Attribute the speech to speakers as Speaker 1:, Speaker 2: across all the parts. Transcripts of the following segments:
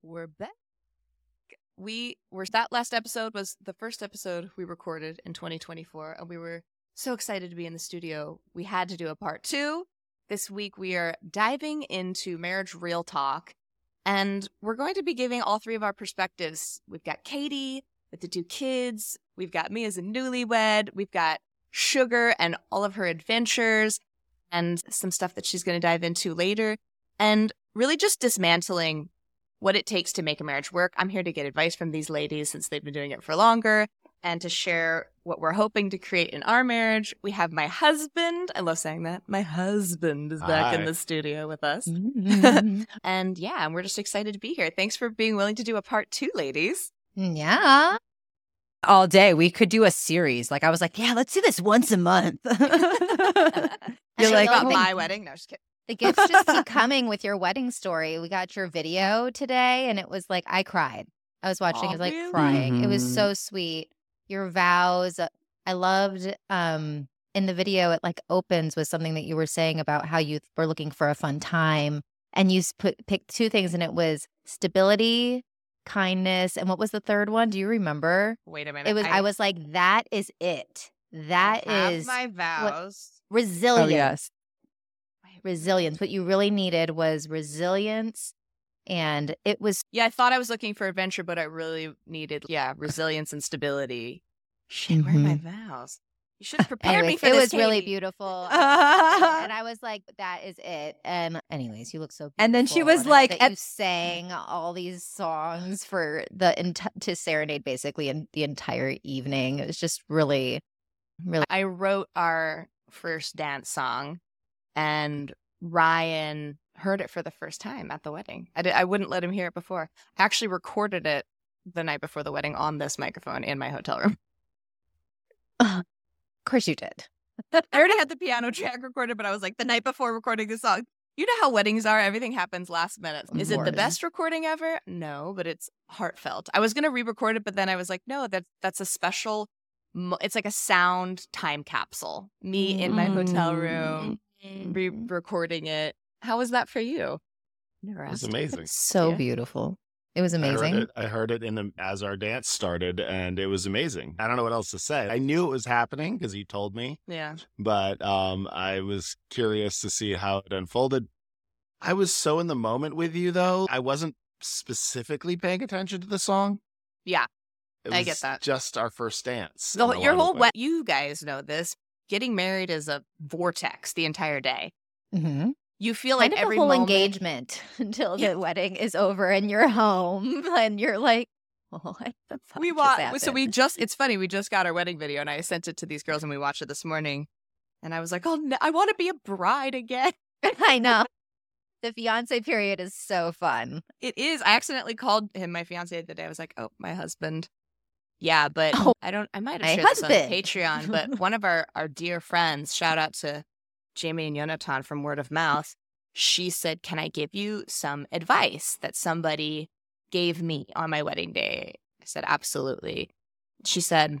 Speaker 1: We're back. That last episode was the first episode we recorded in 2024, and we were so excited to be in the studio. We had to do a part 2. This week we are diving into marriage real talk, and we're going to be giving all 3 of our perspectives. We've got Katie with the 2 kids. We've got me as a newlywed. We've got Sugar and all of her adventures and some stuff that she's going to dive into later, and really just dismantling what it takes to make a marriage work. I'm here to get advice from these ladies since they've been doing it for longer and to share what we're hoping to create in our marriage. We have my husband. I love saying that. My husband is back in the studio with us. And yeah, we're just excited to be here. Thanks for being willing to do a part 2, ladies.
Speaker 2: Yeah. All day. We could do a series. Like, I was like, yeah, let's do this once a month.
Speaker 1: You're like, about my wedding? No, just kidding.
Speaker 3: The gifts just keep coming with your wedding story. We got your video today, and it was like, I cried. I was watching. I was like crying.
Speaker 2: Mm-hmm.
Speaker 3: It was so sweet. Your vows. I loved in the video, it like opens with something that you were saying about how you were looking for a fun time. And you picked 2 things, and it was stability, kindness, and what was the third one? Do you remember?
Speaker 1: Wait a minute.
Speaker 3: It was. I was like, that is it. That is
Speaker 1: my vows.
Speaker 3: Resilience.
Speaker 2: Oh, yes.
Speaker 3: Resilience. What you really needed was resilience. And it was.
Speaker 1: Yeah, I thought I was looking for adventure, but I really needed, resilience and stability. Shit, where are my vows? You should have prepared me for this,
Speaker 3: It was
Speaker 1: Katie.
Speaker 3: really beautiful. And I was like, that is it. And anyways, you look so beautiful.
Speaker 2: And then she was like,
Speaker 3: that you sang all these songs for to serenade basically in the entire evening. It was just really, really.
Speaker 1: I wrote our first dance song, and Ryan heard it for the first time at the wedding. I wouldn't let him hear it before. I actually recorded it the night before the wedding on this microphone in my hotel room.
Speaker 3: Of course you did.
Speaker 1: I already had the piano track recorded, but I was like, the night before recording the song. You know how weddings are. Everything happens last minute. Is it the best recording ever? No, but it's heartfelt. I was going to re-record it, but then I was like, no, that's a special, it's like a sound time capsule. Me in my hotel room, re-recording it. How was that for you?
Speaker 4: It was amazing.
Speaker 3: So beautiful. It was amazing.
Speaker 4: I heard it as our dance started, and it was amazing. I don't know what else to say. I knew it was happening because he told me.
Speaker 1: Yeah.
Speaker 4: But I was curious to see how it unfolded. I was so in the moment with you, though. I wasn't specifically paying attention to the song.
Speaker 1: Yeah,
Speaker 4: I
Speaker 1: get that.
Speaker 4: Just our first dance.
Speaker 1: Your whole you guys know this. Getting married is a vortex the entire day.
Speaker 3: Mm-hmm.
Speaker 1: You feel like
Speaker 3: kind of
Speaker 1: every
Speaker 3: the whole
Speaker 1: moment...
Speaker 3: engagement until the wedding is over and you're home and you're like, what the fuck
Speaker 1: it's funny, we just got our wedding video and I sent it to these girls and we watched it this morning and I was like, oh, no, I want to be a bride again.
Speaker 3: I know. The fiance period is so fun.
Speaker 1: It is. I accidentally called him my fiance the day. I was like, oh, my husband. Yeah, but I might have shared this on Patreon, but one of our dear friends, shout out to Jamie and Jonathan from Word of Mouth, she said, can I give you some advice that somebody gave me on my wedding day? I said, absolutely. She said,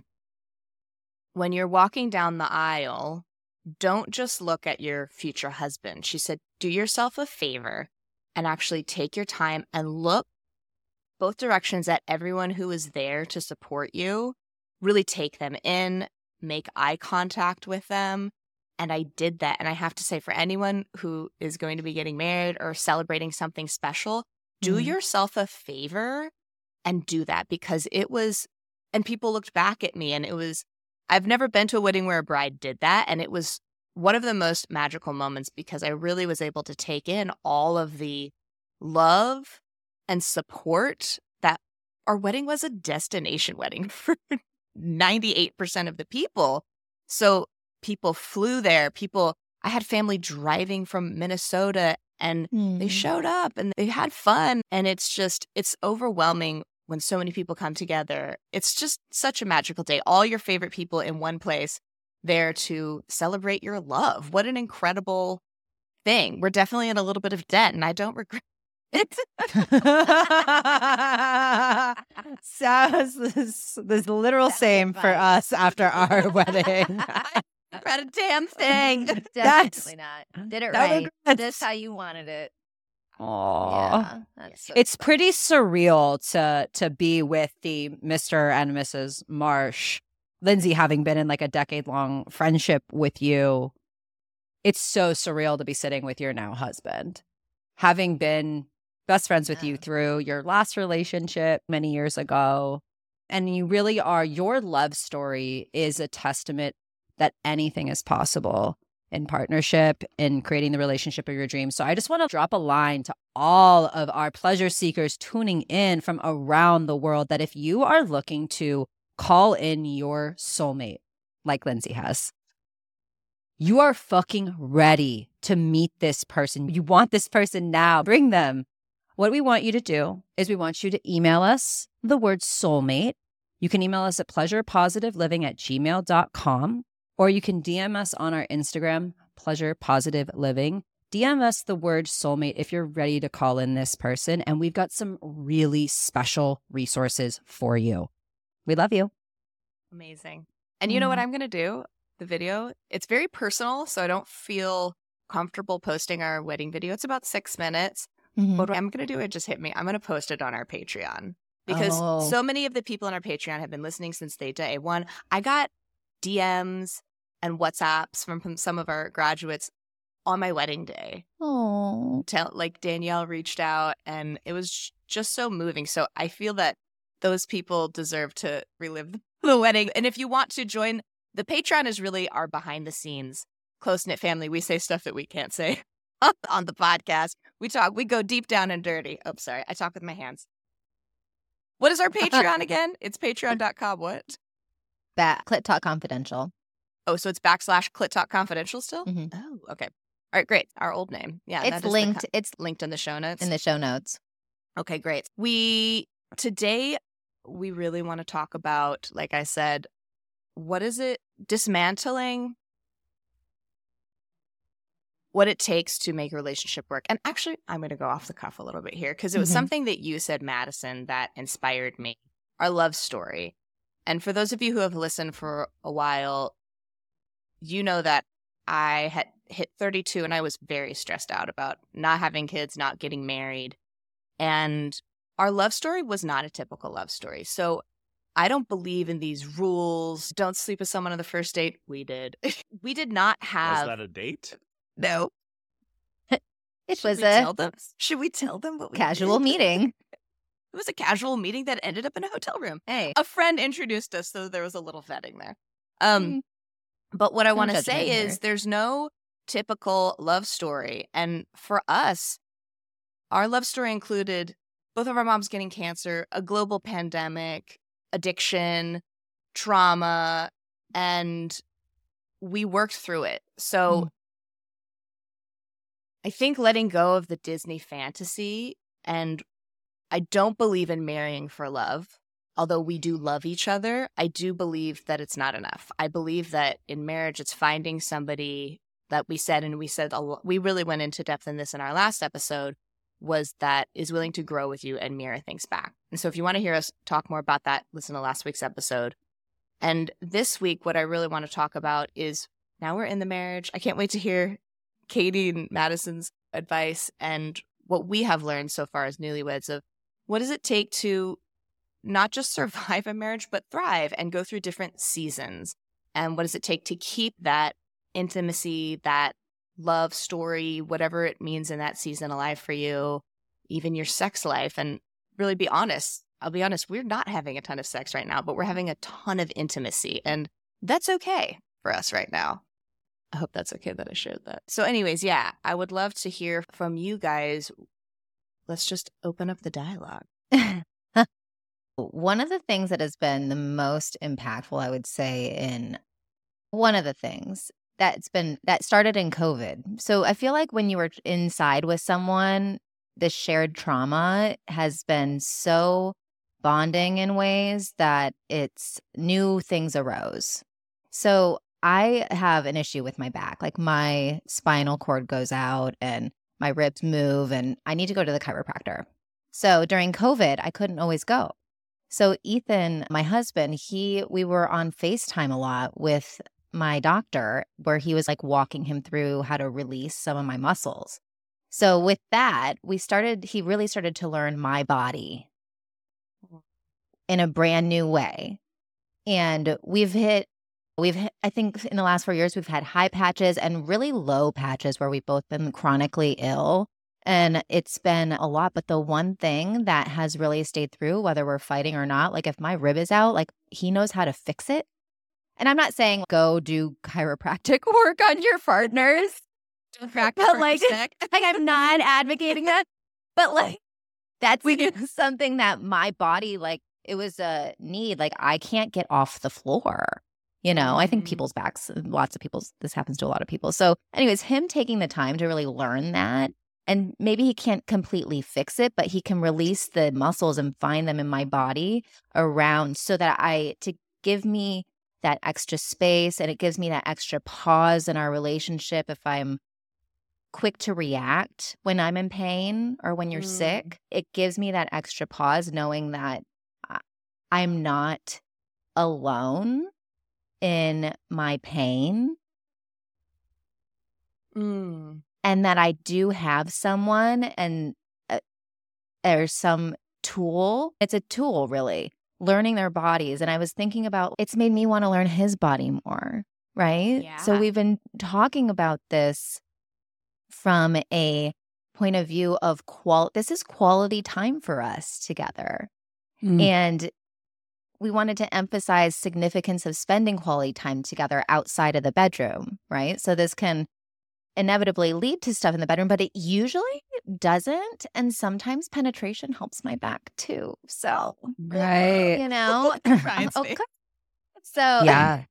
Speaker 1: when you're walking down the aisle, don't just look at your future husband. She said, do yourself a favor and actually take your time and look both directions at everyone who is there to support you. Really take them in, make eye contact with them. And I did that. And I have to say, for anyone who is going to be getting married or celebrating something special, do yourself a favor and do that, because it was, and people looked back at me and it was, I've never been to a wedding where a bride did that. And it was one of the most magical moments because I really was able to take in all of the love and support that our wedding was a destination wedding for 98% of the people. So people flew there. I had family driving from Minnesota and they showed up and they had fun. And it's overwhelming when so many people come together. It's just such a magical day. All your favorite people in one place there to celebrate your love. What an incredible thing. We're definitely in a little bit of debt and I don't regret it.
Speaker 2: Sounds this literal same for us after our wedding.
Speaker 1: Not a damn thing.
Speaker 3: Definitely not. Did it right. This how you wanted it.
Speaker 2: Aww.
Speaker 3: Yeah, so
Speaker 2: it's pretty surreal to be with the Mr. and Mrs. Marsh. Lindsay, having been in like a decade-long friendship with you, it's so surreal to be sitting with your now husband. Having been best friends with you through your last relationship many years ago. And you really are, your love story is a testament that anything is possible in partnership, in creating the relationship of your dreams. So I just want to drop a line to all of our pleasure seekers tuning in from around the world that if you are looking to call in your soulmate, like Lindsay has, you are fucking ready to meet this person. You want this person now. Bring them. What we want you to do is we want you to email us the word soulmate. You can email us at pleasurepositiveliving@gmail.com, or you can DM us on our Instagram, Pleasure Positive Living. DM us the word soulmate if you're ready to call in this person. And we've got some really special resources for you. We love you.
Speaker 1: Amazing. And you know what I'm going to do? The video, it's very personal, so I don't feel comfortable posting our wedding video. It's about 6 minutes. But what I'm going to do, it just hit me. I'm going to post it on our Patreon because so many of the people on our Patreon have been listening since day one. I got DMs and WhatsApps from some of our graduates on my wedding day.
Speaker 3: Oh,
Speaker 1: like Danielle reached out and it was just so moving. So I feel that those people deserve to relive the wedding. And if you want to join, the Patreon is really our behind the scenes close-knit family. We say stuff that we can't say on the podcast. We go deep down and dirty. Oh, sorry. I talk with my hands. What is our Patreon again? It's patreon.com. What?
Speaker 3: Clit Talk Confidential.
Speaker 1: Oh, so it's /Clit Talk Confidential still?
Speaker 3: Mm-hmm.
Speaker 1: Oh, okay. All right, great. Our old name. Yeah.
Speaker 3: It's linked.
Speaker 1: It's linked in the show notes.
Speaker 3: In the show notes.
Speaker 1: Okay, great. Today, we really want to talk about, like I said, what is it? Dismantling what it takes to make a relationship work. And actually, I'm going to go off the cuff a little bit here because it was something that you said, Madison, that inspired me. Our love story. And for those of you who have listened for a while, you know that I had hit 32 and I was very stressed out about not having kids, not getting married. And our love story was not a typical love story. So I don't believe in these rules. Don't sleep with someone on the first date. We did. We did not have.
Speaker 4: Was that a date?
Speaker 1: No. Should we tell them what we
Speaker 3: casual
Speaker 1: did?
Speaker 3: Meeting?
Speaker 1: It was a casual meeting that ended up in a hotel room.
Speaker 3: Hey.
Speaker 1: A friend introduced us, so there was a little vetting there. But what I want to say is there's no typical love story. And for us, our love story included both of our moms getting cancer, a global pandemic, addiction, trauma, and we worked through it. So I think letting go of the Disney fantasy, and I don't believe in marrying for love. Although we do love each other, I do believe that it's not enough. I believe that in marriage, it's finding somebody that we said we really went into depth in this in our last episode, was that is willing to grow with you and mirror things back. And so if you want to hear us talk more about that, listen to last week's episode. And this week, what I really want to talk about is now we're in the marriage. I can't wait to hear Katie and Madison's advice and what we have learned so far as newlyweds of what does it take to not just survive a marriage, but thrive and go through different seasons. And what does it take to keep that intimacy, that love story, whatever it means in that season alive for you, even your sex life, and really be honest. I'll be honest, we're not having a ton of sex right now, but we're having a ton of intimacy. And that's okay for us right now. I hope that's okay that I shared that. So anyways, yeah, I would love to hear from you guys. Let's just open up the dialogue.
Speaker 3: One of the things that has been the most impactful, I would say, one of the things that started in COVID. So I feel like when you were inside with someone, the shared trauma has been so bonding in ways that it's new things arose. So I have an issue with my back. Like my spinal cord goes out and my ribs move and I need to go to the chiropractor. So during COVID, I couldn't always go. So Ethan, my husband, we were on FaceTime a lot with my doctor where he was like walking him through how to release some of my muscles. So with that, he really started to learn my body in a brand new way. And we've hit, I think in the last 4 years, we've had high patches and really low patches where we've both been chronically ill. And it's been a lot. But the one thing that has really stayed through, whether we're fighting or not, like if my rib is out, like he knows how to fix it. And I'm not saying go do chiropractic work on your partners. But like I'm not advocating that. But like that's something that my body, like it was a need. Like I can't get off the floor. You know, I think people's backs, this happens to a lot of people. So anyways, him taking the time to really learn that, and maybe he can't completely fix it, but he can release the muscles and find them in my body around so that to give me that extra space, and it gives me that extra pause in our relationship if I'm quick to react when I'm in pain or when you're sick. It gives me that extra pause knowing that I'm not alone in my pain. And that I do have someone and there's some tool. It's a tool, really, learning their bodies. And I was thinking about, it's made me want to learn his body more, right?
Speaker 1: Yeah.
Speaker 3: So we've been talking about this from a point of view of this is quality time for us together. And we wanted to emphasize significance of spending quality time together outside of the bedroom, right? So this can inevitably lead to stuff in the bedroom, but it usually doesn't. And sometimes penetration helps my back too. So,
Speaker 2: right.
Speaker 3: You know,
Speaker 1: okay.
Speaker 3: So,
Speaker 2: yeah.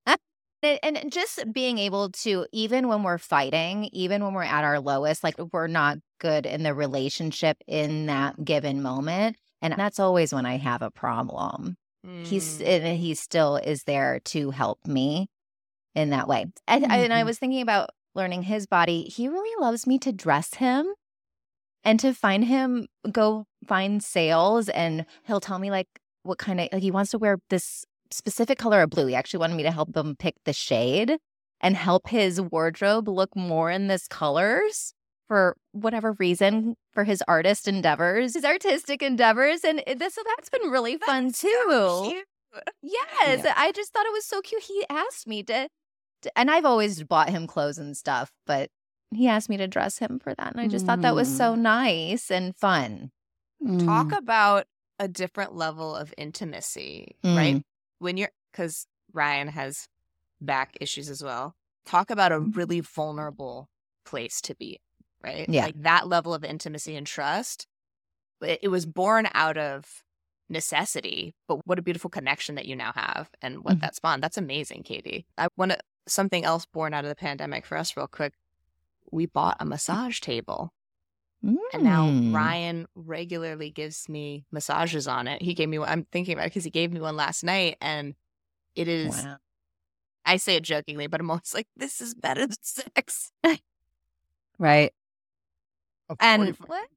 Speaker 3: And just being able to, even when we're fighting, even when we're at our lowest, like we're not good in the relationship in that given moment. And that's always when I have a problem. He still is there to help me in that way. And I was thinking about learning his body. He really loves me to dress him and to go find sales. And he'll tell me like what kind of, like he wants to wear this specific color of blue. He actually wanted me to help him pick the shade and help his wardrobe look more in this colors for whatever reason, for his artistic endeavors. And so that's been really fun too.
Speaker 1: So cute.
Speaker 3: Yes. Yeah. I just thought it was so cute. He asked me to, and I've always bought him clothes and stuff, but he asked me to dress him for that. And I just thought that was so nice and fun.
Speaker 1: Talk about a different level of intimacy, right? Because Ryan has back issues as well. Talk about a really vulnerable place to be, right?
Speaker 3: Yeah.
Speaker 1: Like that level of intimacy and trust. It was born out of necessity, but what a beautiful connection that you now have and what that spawned. That's amazing, Katie. I want something else born out of the pandemic for us real quick. We bought a massage table. And now Ryan regularly gives me massages on it. He gave me one. I'm thinking about it because he gave me one last night. And it is, I say it jokingly, but I'm always like, this is better than sex.
Speaker 2: Right.
Speaker 3: And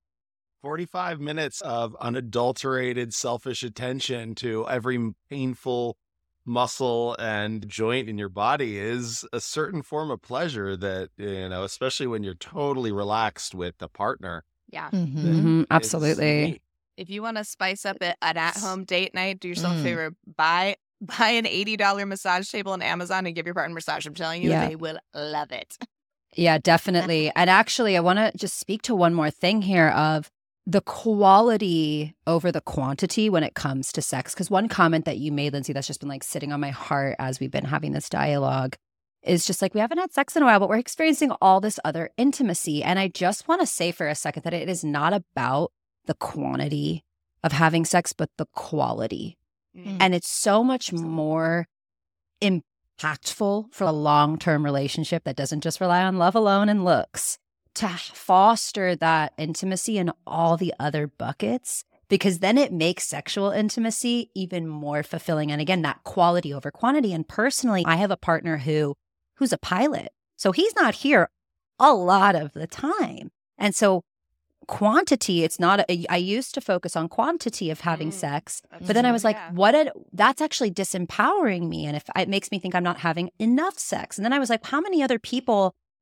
Speaker 4: 45 minutes of unadulterated, selfish attention to every painful muscle and joint in your body is a certain form of pleasure that, you know, especially when you're totally relaxed with a partner.
Speaker 1: Yeah.
Speaker 2: Absolutely.
Speaker 1: If you want to spice up an at-home date night, do yourself a favor, buy an $80 massage table on Amazon and give your partner a massage. I'm telling you, they will love it.
Speaker 2: Yeah, definitely. And actually, I want to just speak to one more thing here of the quality over the quantity when it comes to sex. Because one comment that you made, Lindsay, that's just been like sitting on my heart as we've been having this dialogue is just like, we haven't had sex in a while, but we're experiencing all this other intimacy. And I just want to say for a second that it is not about the quantity of having sex, but the quality. And it's so much more impactful for a long-term relationship that doesn't just rely on love alone and looks, to foster that intimacy in all the other buckets, because then it makes sexual intimacy even more fulfilling. And again, that quality over quantity. And personally, I have a partner who's a pilot. So he's not here a lot of the time. And so quantity, it's not, I used to focus on quantity of having sex, but then I was like, that's actually disempowering me. And if it makes me think I'm not having enough sex. And then I was like, how many other people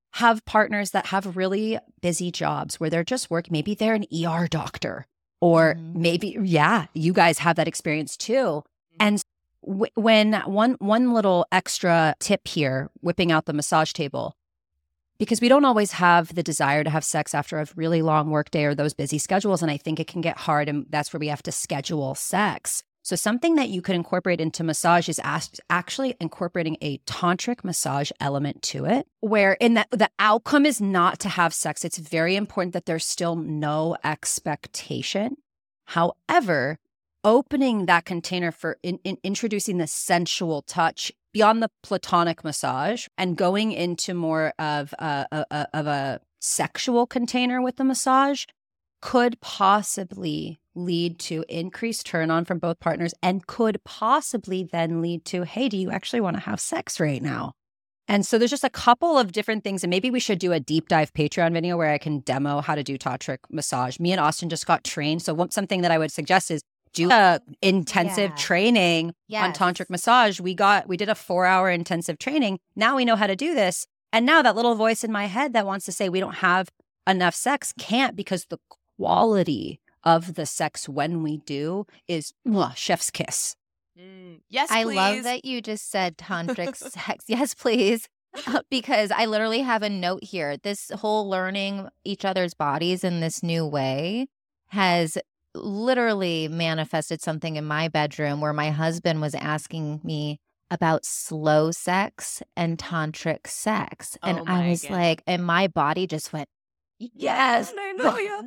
Speaker 2: have partners that have really busy jobs where they're just working. Maybe they're an ER doctor, or maybe, you guys have that experience too. And when one little extra tip here, whipping out the massage table, because we don't always have the desire to have sex after a really long workday or those busy schedules. And I think it can get hard, and that's where we have to schedule sex. So something that you could incorporate into massage is actually incorporating a tantric massage element to it, where in that the outcome is not to have sex. It's very important that there's still no expectation. However, opening that container for introducing the sensual touch beyond the platonic massage and going into more of a sexual container with the massage could possibly lead to increased turn on from both partners, and could possibly then lead to, hey, do you actually want to have sex right now? And so there's just a couple of different things. And maybe we should do a deep dive Patreon video where I can demo how to do tantric massage. Me and Austin just got trained. So something that I would suggest is do a intensive training on tantric massage. We did a 4-hour intensive training. Now we know how to do this. And now that little voice in my head that wants to say we don't have enough sex can't, because the quality of the sex when we do is chef's kiss.
Speaker 1: Yes, please.
Speaker 3: I love that you just said tantric sex. Yes, please. Because I literally have a note here. This whole learning each other's bodies in this new way has literally manifested something in my bedroom where my husband was asking me about slow sex and tantric sex. And I was like, and my body just went, yes. I know, yeah.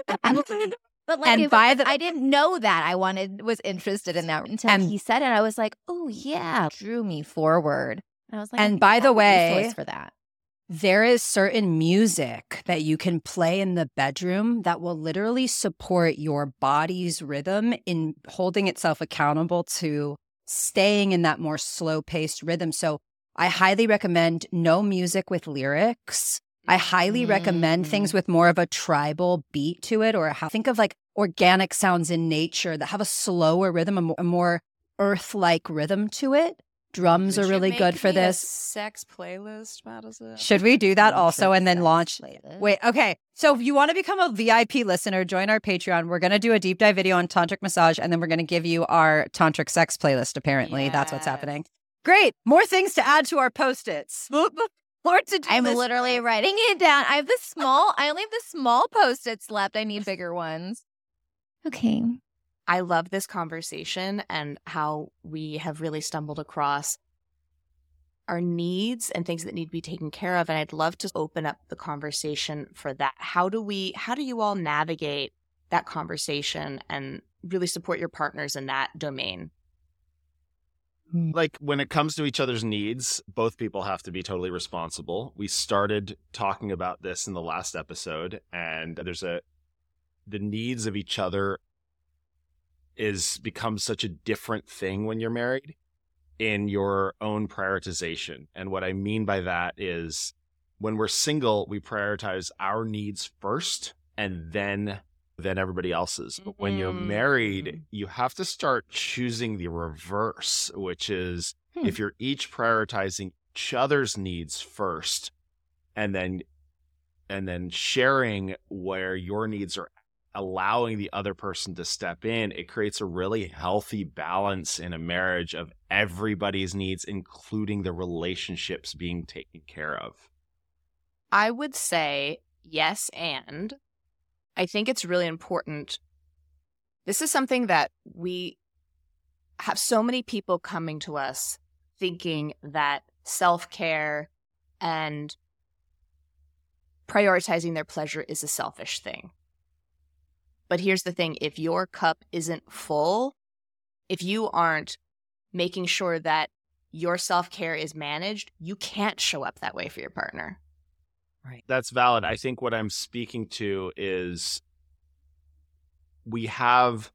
Speaker 3: But like, I didn't know that I was interested in that until he said it. I was like, oh yeah, drew me forward. And I was like,
Speaker 2: and by the way,
Speaker 3: for that,
Speaker 2: there is certain music that you can play in the bedroom that will literally support your body's rhythm in holding itself accountable to staying in that more slow-paced rhythm. So I highly recommend no music with lyrics. I highly recommend things with more of a tribal beat to it, or think of like organic sounds in nature that have a slower rhythm, a more earth-like rhythm to it. Drums are really good for this.
Speaker 1: Sex playlist, Madison.
Speaker 2: Should we do that also and then launch? Wait, okay. So if you want to become a VIP listener, join our Patreon. We're going to do a deep dive video on tantric massage, and then we're going to give you our tantric sex playlist, apparently. That's what's happening. Great. More things to add to our Post-its.
Speaker 3: I'm literally writing it down. I only have the small Post-its left. I need bigger ones. Okay.
Speaker 1: I love this conversation and how we have really stumbled across our needs and things that need to be taken care of. And I'd love to open up the conversation for that. How do you all navigate that conversation and really support your partners in that domain?
Speaker 4: Like, when it comes to each other's needs, both people have to be totally responsible. We started talking about this in the last episode, and the needs of each other becomes such a different thing when you're married in your own prioritization. And what I mean by that is, when we're single, we prioritize our needs first and then everybody else's. But when you're married, you have to start choosing the reverse, which is if you're each prioritizing each other's needs first and then sharing where your needs are, allowing the other person to step in, it creates a really healthy balance in a marriage of everybody's needs, including the relationships being taken care of.
Speaker 1: I would say yes, and I think it's really important. This is something that we have so many people coming to us thinking that self-care and prioritizing their pleasure is a selfish thing. But here's the thing. If your cup isn't full, if you aren't making sure that your self-care is managed, you can't show up that way for your partner.
Speaker 2: Right.
Speaker 4: That's valid. I think what I'm speaking to is we have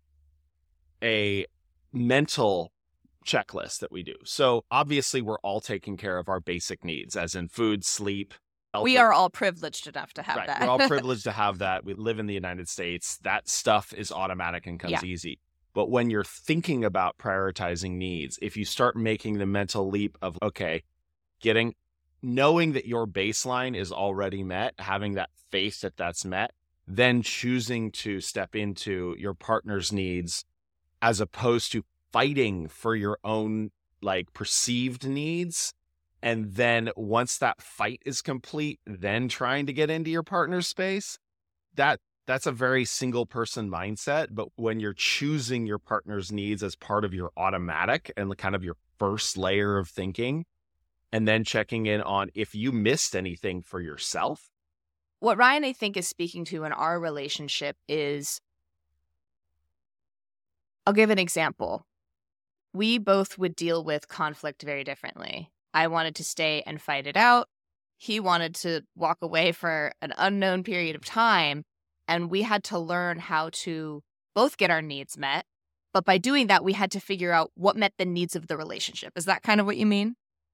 Speaker 4: a mental checklist that we do. So obviously we're all taking care of our basic needs, as in food, sleep.
Speaker 1: We are all privileged enough to have that.
Speaker 4: We're all privileged to have that. We live in the United States. That stuff is automatic and comes easy. But when you're thinking about prioritizing needs, if you start making the mental leap of, okay, getting knowing that your baseline is already met, having that faith that that's met, then choosing to step into your partner's needs as opposed to fighting for your own like perceived needs. And then once that fight is complete, then trying to get into your partner's space, that's a very single person mindset. But when you're choosing your partner's needs as part of your automatic and kind of your first layer of thinking, and then checking in on if you missed anything for yourself.
Speaker 1: What Ryan, I think, is speaking to in our relationship is, I'll give an example. We both would deal with conflict very differently. I wanted to stay and fight it out. He wanted to walk away for an unknown period of time. And we had to learn how to both get our needs met. But by doing that, we had to figure out what met the needs of the relationship. Is that kind of what you mean?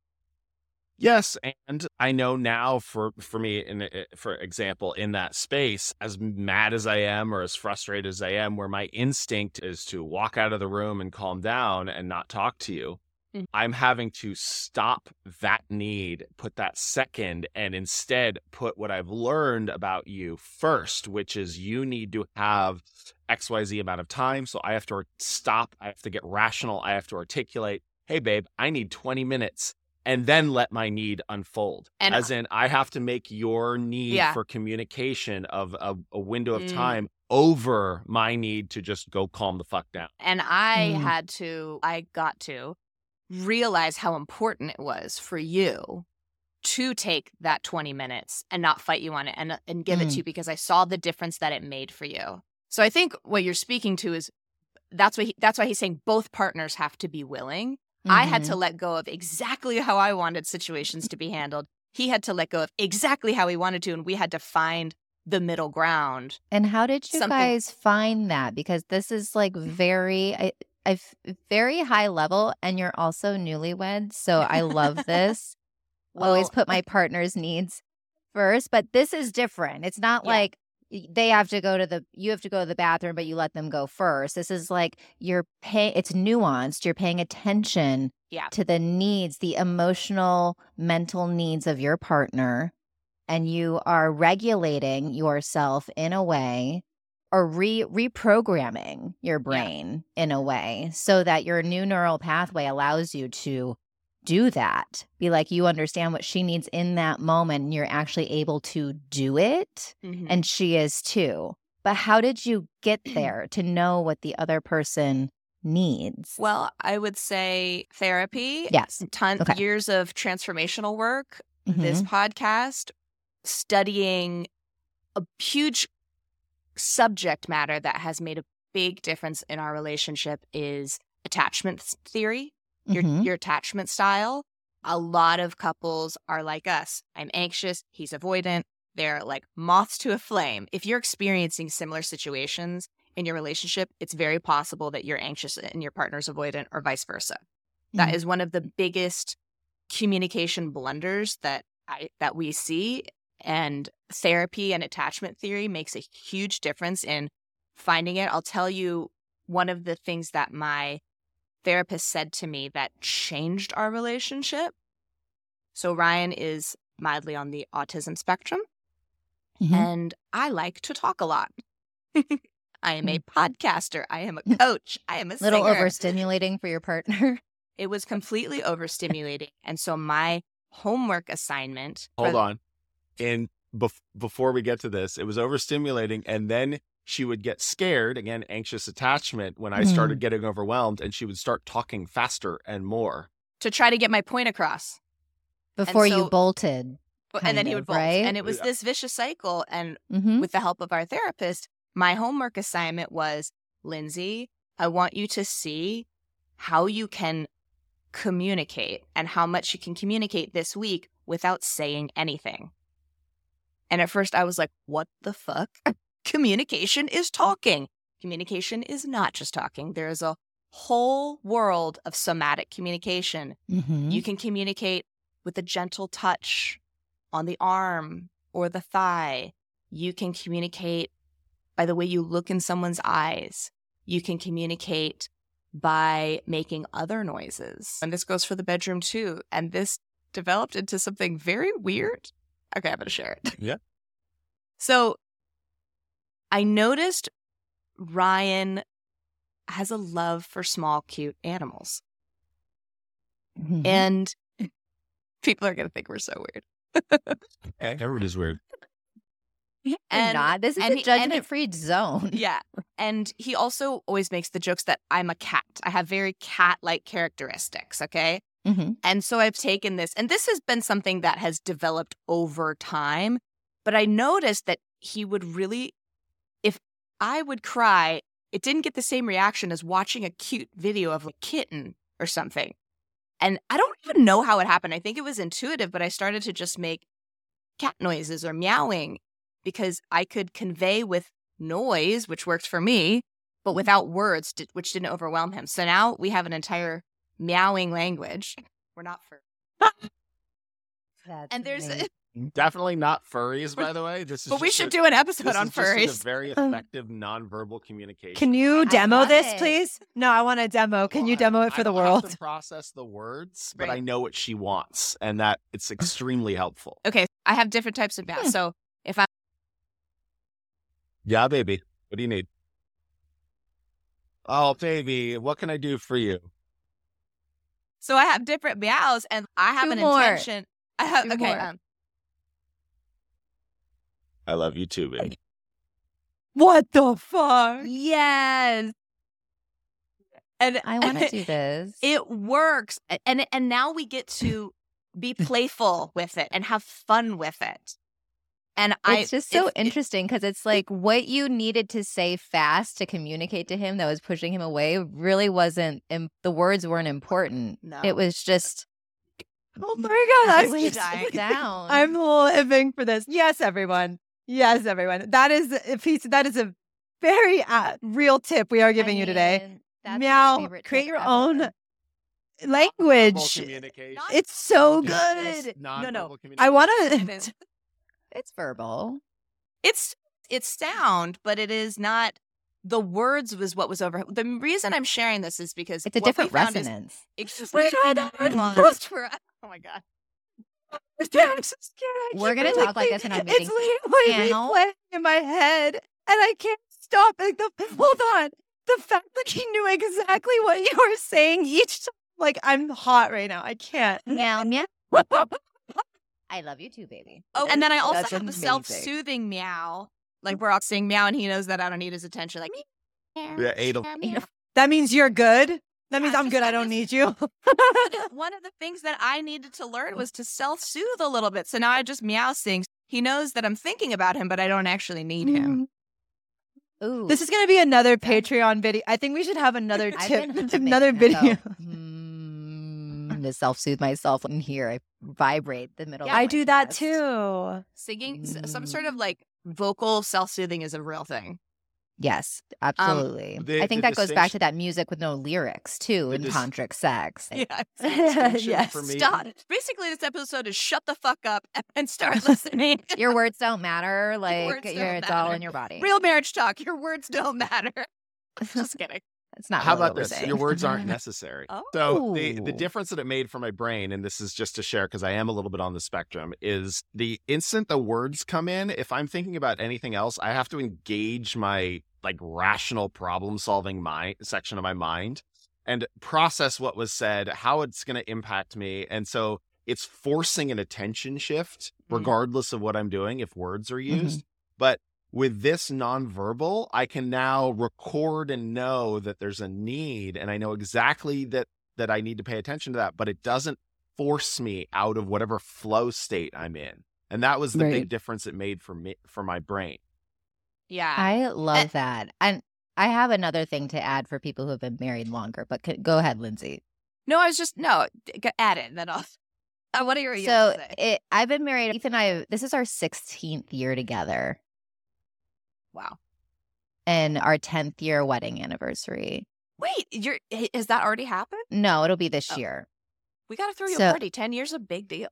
Speaker 4: Yes. And I know now for me, for example, in that space, as mad as I am or as frustrated as I am, where my instinct is to walk out of the room and calm down and not talk to you, I'm having to stop that need, put that second, and instead put what I've learned about you first, which is you need to have XYZ amount of time. So I have to stop. I have to get rational. I have to articulate, hey, babe, I need 20 minutes. And then let my need unfold. And as in, I have to make your need for communication of a window of time over my need to just go calm the fuck down.
Speaker 1: And I got to realize how important it was for you to take that 20 minutes and not fight you on it and give it to you, because I saw the difference that it made for you. So I think what you're speaking to is that's why he's saying both partners have to be willing. I had to let go of exactly how I wanted situations to be handled. He had to let go of exactly how he wanted to, and we had to find the middle ground.
Speaker 3: And how did you guys find that? Because this is like very high level, and you're also newlyweds, so I love this. Always put my partner's needs first, but this is different. It's not like you have to go to the bathroom, but you let them go first. This is like it's nuanced. You're paying attention to the needs, the emotional, mental needs of your partner, and you are regulating yourself in a way, or reprogramming your brain in a way so that your new neural pathway allows you to do that. Be like, you understand what she needs in that moment, and you're actually able to do it. And she is too. But how did you get there to know what the other person needs?
Speaker 1: Well, I would say therapy.
Speaker 3: Yes.
Speaker 1: Years of transformational work, this podcast, studying a huge subject matter that has made a big difference in our relationship is attachment theory. Your attachment style. A lot of couples are like us. I'm anxious. He's avoidant. They're like moths to a flame. If you're experiencing similar situations in your relationship, it's very possible that you're anxious and your partner's avoidant, or vice versa. That is one of the biggest communication blunders that we see. And therapy and attachment theory makes a huge difference in finding it. I'll tell you one of the things that my therapist said to me that changed our relationship. So Ryan is mildly on the autism spectrum, and I like to talk a lot. I am a podcaster. I am a coach. I am a singer.
Speaker 3: Little overstimulating for your partner.
Speaker 1: It was completely overstimulating. And so my homework assignment.
Speaker 4: Hold on. And before we get to this, it was overstimulating, and then she would get scared, again, anxious attachment, when I started getting overwhelmed, and she would start talking faster and more.
Speaker 1: To try to get my point across.
Speaker 3: Before you bolted.
Speaker 1: And then he would bolt.
Speaker 3: Right?
Speaker 1: And it was this vicious cycle. And with the help of our therapist, my homework assignment was, Lindsay, I want you to see how you can communicate and how much you can communicate this week without saying anything. And at first I was like, what the fuck? Communication is talking. Communication is not just talking. There is a whole world of somatic communication. You can communicate with a gentle touch on the arm or the thigh. You can communicate by the way you look in someone's eyes. You can communicate by making other noises. And this goes for the bedroom too. And this developed into something very weird. Okay, I'm going to share it.
Speaker 4: Yeah.
Speaker 1: So I noticed Ryan has a love for small, cute animals.
Speaker 3: Mhm.
Speaker 1: And people are going to think we're so weird.
Speaker 4: Everybody's weird.
Speaker 3: And not. This is a judgment-free zone.
Speaker 1: Yeah. And he also always makes the jokes that I'm a cat. I have very cat-like characteristics, okay?
Speaker 3: Mm-hmm.
Speaker 1: And so I've taken this, and this has been something that has developed over time. But I noticed that he would really, if I would cry, it didn't get the same reaction as watching a cute video of a kitten or something. And I don't even know how it happened. I think it was intuitive, but I started to just make cat noises or meowing because I could convey with noise, which worked for me, but without words, which didn't overwhelm him. So now we have an entire meowing language. We're not fur. And there's
Speaker 4: Definitely not furries, by the way. This is
Speaker 1: but we should do an episode on furries.
Speaker 4: This is a very effective nonverbal communication.
Speaker 2: Can you demo this,
Speaker 3: it.
Speaker 2: please? No, I want a demo. Can you demo it for the
Speaker 4: I
Speaker 2: world?
Speaker 4: have to process the words, but
Speaker 1: Right.
Speaker 4: I know what she wants, and that it's extremely helpful.
Speaker 1: Okay, I have different types of meows. So if I
Speaker 4: Yeah, baby. What do you need? Oh, baby, what can I do for you?
Speaker 1: have different meows, and I have
Speaker 3: Two
Speaker 1: an
Speaker 3: more.
Speaker 1: intention. I have
Speaker 3: Two
Speaker 1: okay.
Speaker 3: more.
Speaker 4: I love you too, baby.
Speaker 2: What the fuck?
Speaker 1: Yes. And
Speaker 3: I want to do this.
Speaker 1: It works, and now we get to be playful with it and have fun with it. And
Speaker 3: It's just so interesting because it's like what you needed to say fast to communicate to him that was pushing him away really wasn't, the words weren't important.
Speaker 1: No.
Speaker 3: It was just,
Speaker 2: Oh my god,
Speaker 1: Really
Speaker 2: I'm
Speaker 1: dying.
Speaker 3: down.
Speaker 2: I'm living for this. Yes, everyone. Yes, everyone. That is a piece. That is a very real tip we are giving you today.
Speaker 3: That's my
Speaker 2: Meow.
Speaker 3: favorite
Speaker 2: Create
Speaker 3: tip
Speaker 2: your
Speaker 3: ever.
Speaker 2: own language.
Speaker 4: Communication.
Speaker 2: It's so
Speaker 4: Just
Speaker 2: good.
Speaker 4: nonverbal
Speaker 1: No.
Speaker 4: communication.
Speaker 2: I want to.
Speaker 3: It's verbal.
Speaker 1: It's sound, but it is not. The words was what was over. The reason I'm sharing this is because
Speaker 3: It's a
Speaker 1: what we
Speaker 3: different
Speaker 1: found is
Speaker 3: resonance.
Speaker 1: Oh my god.
Speaker 2: I'm so scared.
Speaker 3: We're gonna talk like this in our meeting.
Speaker 2: It's literally
Speaker 3: Now-
Speaker 2: playing in my head, and I can't stop. Like hold on, the fact that he knew exactly what you were saying each time. Like I'm hot right now. I can't.
Speaker 3: Meow, meow. I love you too, baby.
Speaker 1: Oh, and then I also
Speaker 3: That's
Speaker 1: have the
Speaker 3: amazing.
Speaker 1: self-soothing meow. Like we're all saying meow, and he knows that I don't need his attention. Like
Speaker 4: Yeah, Adel.
Speaker 2: That means you're good. That means
Speaker 1: Yeah,
Speaker 2: I'm good. I don't need you.
Speaker 1: One of the things that I needed to learn was to self-soothe a little bit. So now I just meow things. He knows that I'm thinking about him, but I don't actually need him.
Speaker 3: Ooh.
Speaker 2: This is going to be another Patreon video. I think we should have another
Speaker 3: I've
Speaker 2: tip,
Speaker 3: been
Speaker 2: another video.
Speaker 3: To self-soothe myself in here. I vibrate the middle.
Speaker 1: Yeah,
Speaker 3: of
Speaker 2: I
Speaker 3: my
Speaker 2: do that
Speaker 3: chest.
Speaker 2: too.
Speaker 1: Singing, some sort of like vocal self-soothing is a real thing.
Speaker 3: Yes, absolutely. I think
Speaker 4: the
Speaker 3: that goes back to
Speaker 4: distinction-
Speaker 3: that music with no lyrics too in tantric sex.
Speaker 1: Yeah.
Speaker 2: Yes.
Speaker 4: For me,
Speaker 1: Stop. Basically, this episode is shut the fuck up and start listening.
Speaker 3: Your words don't matter. Like
Speaker 1: words don't
Speaker 3: it's all
Speaker 1: matter.
Speaker 3: in your body.
Speaker 1: Real marriage talk. Your words don't matter. Just kidding.
Speaker 3: It's not.
Speaker 4: How
Speaker 3: really
Speaker 4: about
Speaker 3: what we're
Speaker 4: this?
Speaker 3: saying.
Speaker 4: Your words aren't necessary.
Speaker 1: Oh.
Speaker 4: So the
Speaker 3: Ooh.
Speaker 4: difference that it made for my brain, and this is just to share because I am a little bit on the spectrum, is the instant the words come in, if I'm thinking about anything else, I have to engage my like rational problem solving mind section of my mind and process what was said, how it's going to impact me. And so it's forcing an attention shift regardless of what I'm doing if words are used. But with this nonverbal, I can now record and know that there's a need, and I know exactly that I need to pay attention to that, but it doesn't force me out of whatever flow state I'm in. And that was the
Speaker 2: Right.
Speaker 4: big difference it made for me, for my brain.
Speaker 1: Yeah.
Speaker 3: I love that. And I have another thing to add for people who have been married longer, but go ahead, Lindsay.
Speaker 1: No, I was just add it. Then I'll. What are your
Speaker 3: So I've been married. Ethan and I. This is our 16th year together,
Speaker 1: wow.
Speaker 3: and our 10th year wedding anniversary.
Speaker 1: Wait, has that already happened?
Speaker 3: No, it'll be this
Speaker 1: Oh.
Speaker 3: year.
Speaker 1: We got to throw you
Speaker 3: So-
Speaker 1: a party. 10 years is a big deal.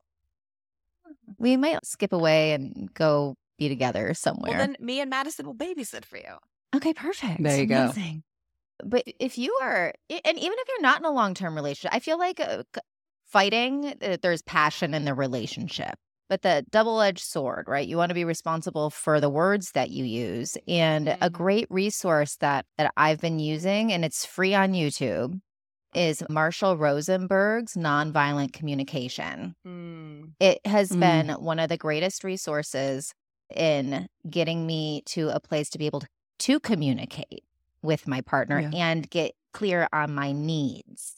Speaker 3: We might skip away and go be together somewhere.
Speaker 1: Well, then me and Madison will babysit for you.
Speaker 3: Okay, perfect.
Speaker 2: There you go.
Speaker 3: Amazing. But if you are, and even if you're not in a long-term relationship, I feel like fighting, there's passion in the relationship. But the double-edged sword, right? You want to be responsible for the words that you use. And a great resource that I've been using, and it's free on YouTube, is Marshall Rosenberg's Nonviolent Communication. It has been one of the greatest resources in getting me to a place to be able to communicate with my partner and get clear on my needs.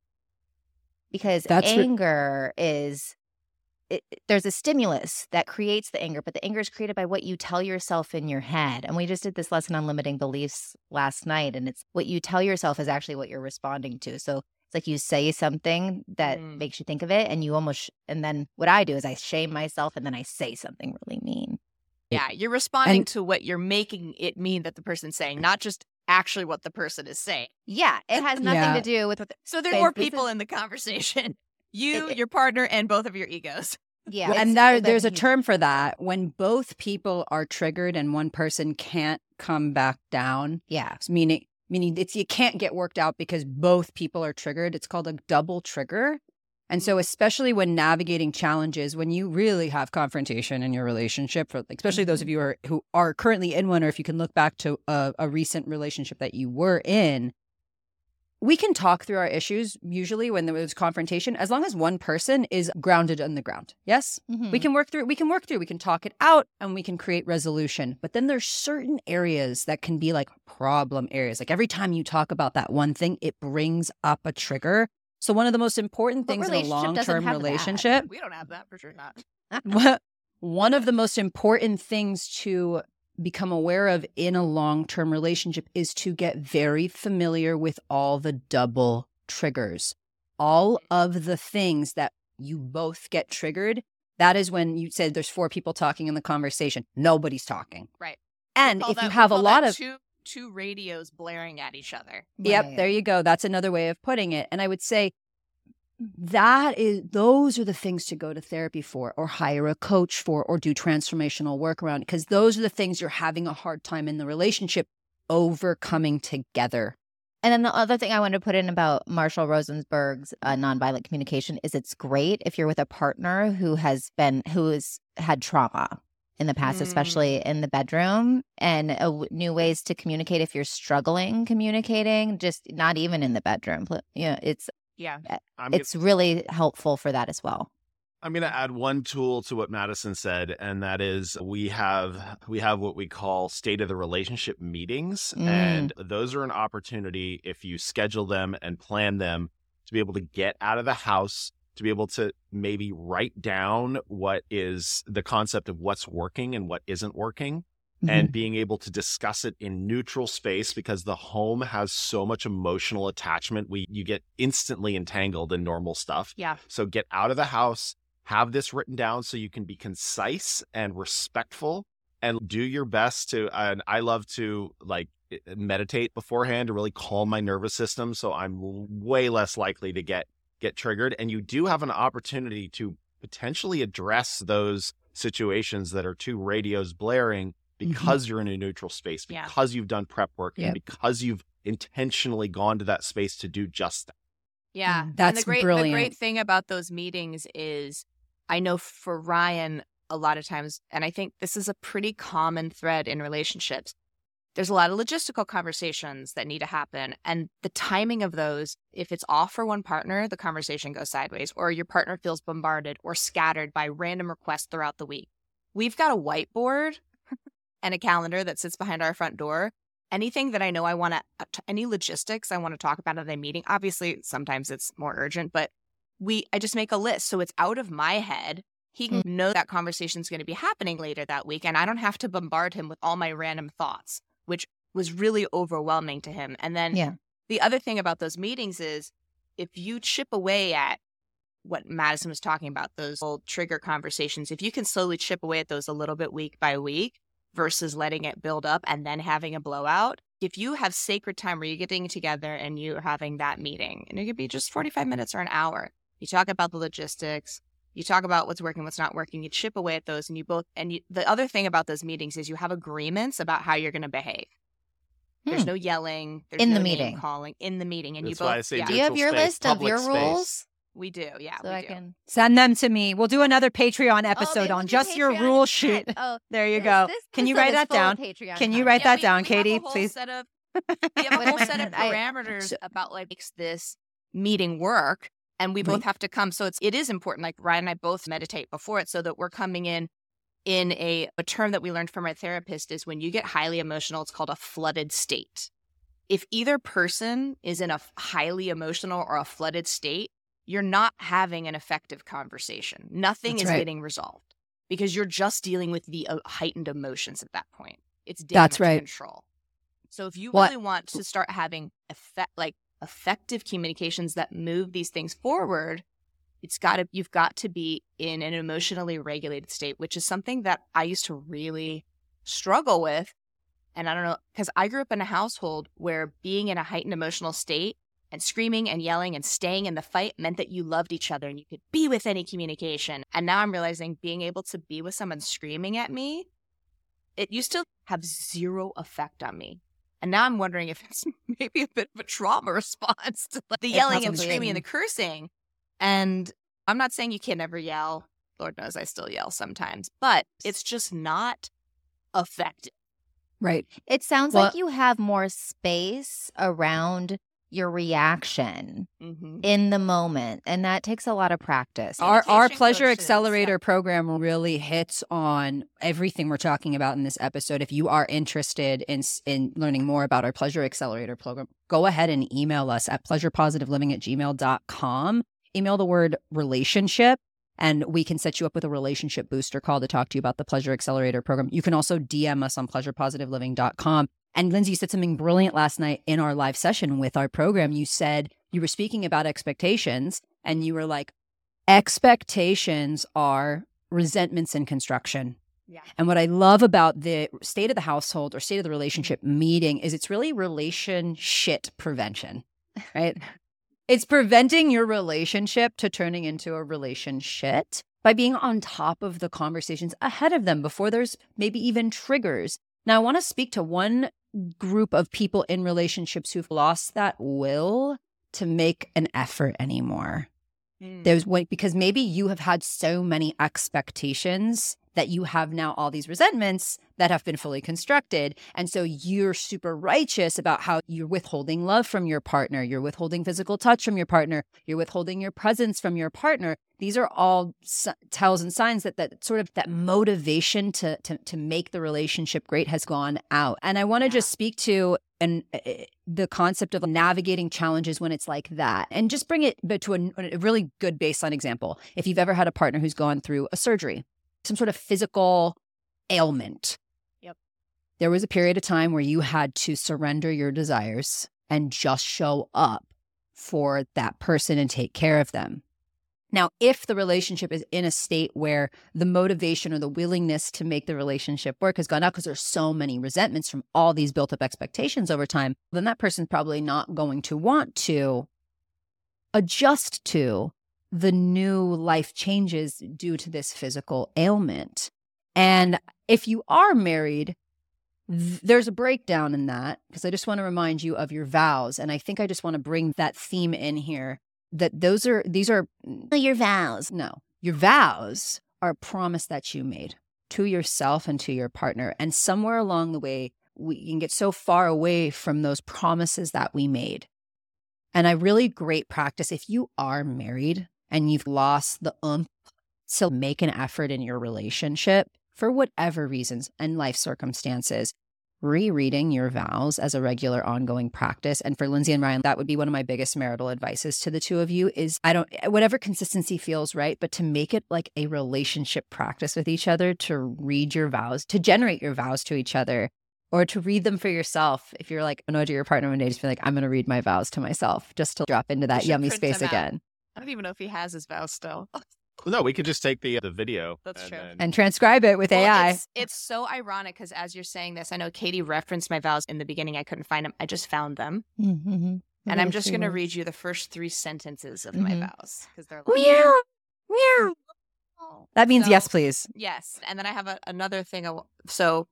Speaker 3: Because anger is... there's a stimulus that creates the anger, but the anger is created by what you tell yourself in your head. And we just did this lesson on limiting beliefs last night, and it's what you tell yourself is actually what you're responding to. So it's like you say something that makes you think of it, and you and then what I do is I shame myself, and then I say something really mean.
Speaker 1: Yeah, you're responding to what you're making it mean that the person's saying, not just actually what the person is saying.
Speaker 3: Yeah, it has nothing to do with what
Speaker 1: So there are more people in the conversation. Your partner, and both of your egos.
Speaker 3: Yeah.
Speaker 2: And there's a term for that. When both people are triggered and one person can't come back down.
Speaker 3: Yeah.
Speaker 2: Meaning you can't get worked out because both people are triggered. It's called a double trigger. And so especially when navigating challenges, when you really have confrontation in your relationship, especially those of you who are currently in one, or if you can look back to a recent relationship that you were in, we can talk through our issues usually when there was confrontation, as long as one person is grounded on the ground. Yes? We can work through. We can talk it out and we can create resolution. But then there's certain areas that can be like problem areas. Like every time you talk about that one thing, it brings up a trigger. So one of the most important things in a long-term relationship.
Speaker 1: We don't have that, for sure not.
Speaker 2: One of the most important things to become aware of in a long-term relationship is to get very familiar with all the double triggers. All of the things that you both get triggered, that is when you said there's 4 people talking in the conversation. Nobody's talking.
Speaker 1: Right.
Speaker 2: And if you have a lot of...
Speaker 1: Two radios blaring at each other.
Speaker 2: Yep, there you go. That's another way of putting it. And I would say those are the things to go to therapy for, or hire a coach for, or do transformational work around, because those are the things you're having a hard time in the relationship overcoming together.
Speaker 3: And then the other thing I want to put in about Marshall Rosenberg's nonviolent communication is it's great if you're with a partner who has had trauma in the past, especially in the bedroom, and new ways to communicate if you're struggling communicating, just not even in the bedroom. It's really helpful for that as well.
Speaker 4: I'm going to add one tool to what Madison said, and that is we have what we call state of the relationship meetings, and those are an opportunity, if you schedule them and plan them, to be able to get out of the house, to be able to maybe write down what is the concept of what's working and what isn't working, and being able to discuss it in neutral space, because the home has so much emotional attachment. You get instantly entangled in normal stuff.
Speaker 1: Yeah.
Speaker 4: So get out of the house, have this written down so you can be concise and respectful, and do your best to, and I love to meditate beforehand to really calm my nervous system. So I'm way less likely to get triggered. And you do have an opportunity to potentially address those situations that are 2 radios blaring, because you're in a neutral space, because you've done prep work, and because you've intentionally gone to that space to do just that.
Speaker 1: Yeah.
Speaker 2: That's brilliant.
Speaker 1: The great thing about those meetings is, I know for Ryan, a lot of times, and I think this is a pretty common thread in relationships, there's a lot of logistical conversations that need to happen. And the timing of those, if it's off for one partner, the conversation goes sideways, or your partner feels bombarded or scattered by random requests throughout the week. We've got a whiteboard and a calendar that sits behind our front door. Anything that I know any logistics I want to talk about at a meeting, obviously sometimes it's more urgent, but I just make a list. So it's out of my head. He can know that conversation is going to be happening later that week, and I don't have to bombard him with all my random thoughts, which was really overwhelming to him. And then the other thing about those meetings is, if you chip away at what Madison was talking about, those old trigger conversations, if you can slowly chip away at those a little bit week by week, versus letting it build up and then having a blowout. If you have sacred time where you're getting together and you're having that meeting, and it could be just 45 minutes or an hour, you talk about the logistics, you talk about what's working, what's not working, you chip away at those, and the other thing about those meetings is you have agreements about how you're going to behave. There's no yelling. There's
Speaker 3: in
Speaker 1: no
Speaker 3: the
Speaker 1: name
Speaker 3: meeting
Speaker 1: calling in the meeting, and
Speaker 4: That's
Speaker 1: you both.
Speaker 4: Why I say
Speaker 3: Do you have your list of your
Speaker 4: space.
Speaker 3: rules?
Speaker 1: We do. Yeah,
Speaker 3: so
Speaker 1: we
Speaker 3: I
Speaker 1: do.
Speaker 3: can
Speaker 2: send them to me. We'll do another Patreon episode on just your rule sheet.
Speaker 3: Oh,
Speaker 2: there you go. Can you write that down? Can you write that down, Katie, please?
Speaker 1: We have a whole set of parameters about like makes this meeting work, and we both have to come. So it is important. Like Ryan and I both meditate before it, so that we're coming in a term that we learned from our therapist is when you get highly emotional, it's called a flooded state. If either person is in a highly emotional or a flooded state, you're not having an effective conversation. Nothing is getting resolved because you're just dealing with the heightened emotions at that point. It's damage control. So if you really want to start having effective communications that move these things forward, you've got to be in an emotionally regulated state, which is something that I used to really struggle with. And I don't know, because I grew up in a household where being in a heightened emotional state and screaming and yelling and staying in the fight meant that you loved each other and you could be with any communication. And now I'm realizing being able to be with someone screaming at me, it used to have zero effect on me. And now I'm wondering if it's maybe a bit of a trauma response to the yelling and screaming and the cursing. And I'm not saying you can never yell. Lord knows I still yell sometimes. But it's just not effective.
Speaker 2: Right.
Speaker 3: It sounds like you have more space around your reaction in the moment. And that takes a lot of practice.
Speaker 2: Our Pleasure Accelerator program really hits on everything we're talking about in this episode. If you are interested in learning more about our Pleasure Accelerator program, go ahead and email us at pleasurepositiveliving@gmail.com. Email the word relationship, and we can set you up with a relationship booster call to talk to you about the Pleasure Accelerator program. You can also DM us on pleasurepositiveliving.com. And Lindsay, you said something brilliant last night in our live session with our program. You said you were speaking about expectations, and you were like, expectations are resentments in construction.
Speaker 1: Yeah.
Speaker 2: And what I love about the state of the household or state of the relationship meeting is it's really relation shit prevention, right? It's preventing your relationship to turning into a relationship by being on top of the conversations ahead of them before there's maybe even triggers. Now, I want to speak to one group of people in relationships who've lost that will to make an effort anymore. Because maybe you have had so many expectations that you have now all these resentments that have been fully constructed. And so you're super righteous about how you're withholding love from your partner. You're withholding physical touch from your partner. You're withholding your presence from your partner. These are all tells and signs that sort of that motivation to make the relationship great has gone out. And I want to just speak to the concept of navigating challenges when it's like that, and just bring it to a really good baseline example. If you've ever had a partner who's gone through a surgery, some sort of physical ailment.
Speaker 1: Yep.
Speaker 2: There was a period of time where you had to surrender your desires and just show up for that person and take care of them. Now, if the relationship is in a state where the motivation or the willingness to make the relationship work has gone out because there's so many resentments from all these built up expectations over time, then that person's probably not going to want to adjust to the new life changes due to this physical ailment. And if you are married, there's a breakdown in that, because I just want to remind you of your vows. And I think I just want to bring that theme in here, that these are your vows. No, your vows are a promise that you made to yourself and to your partner. And somewhere along the way, we can get so far away from those promises that we made. And a really great practice, if you are married and you've lost the to make an effort in your relationship for whatever reasons and life circumstances, rereading your vows as a regular ongoing practice. And for Lindsay and Ryan, that would be one of my biggest marital advices to the two of you is whatever consistency feels right, but to make it like a relationship practice with each other, to read your vows, to generate your vows to each other, or to read them for yourself. If you're like annoyed at your partner one day, just be like, I'm going to read my vows to myself, just to drop into that yummy space again.
Speaker 1: I don't even know if he has his vows still.
Speaker 4: No, we could just take the video.
Speaker 1: That's true.
Speaker 2: And transcribe it with AI.
Speaker 1: It's so ironic because as you're saying this, I know Katie referenced my vows in the beginning. I couldn't find them. I just found them.
Speaker 3: Mm-hmm.
Speaker 1: And I'm just going to read you the first 3 sentences of my vows because they're like,
Speaker 2: meow, meow. That means yes, please.
Speaker 1: Yes. And then I have another thing. So